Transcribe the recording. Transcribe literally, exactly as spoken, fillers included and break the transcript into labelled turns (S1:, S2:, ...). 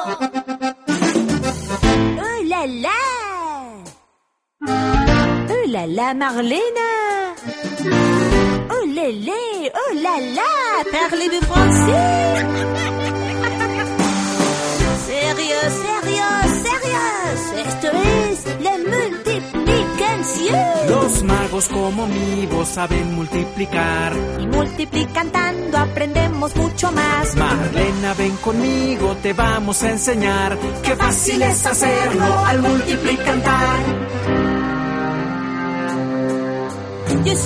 S1: Oh là là! Oh là là, Marlène! Oh lélé! Oh là là! Parlez-vous français? Sérieux, sérieux, sérieux! Esto es la multiplicación.
S2: Los magos como mi voz saben multiplicar.
S1: Y multiplicando aprendemos mucho más.
S2: Marlena, ven conmigo, te vamos a enseñar. Qué fácil es hacerlo al multiplicar.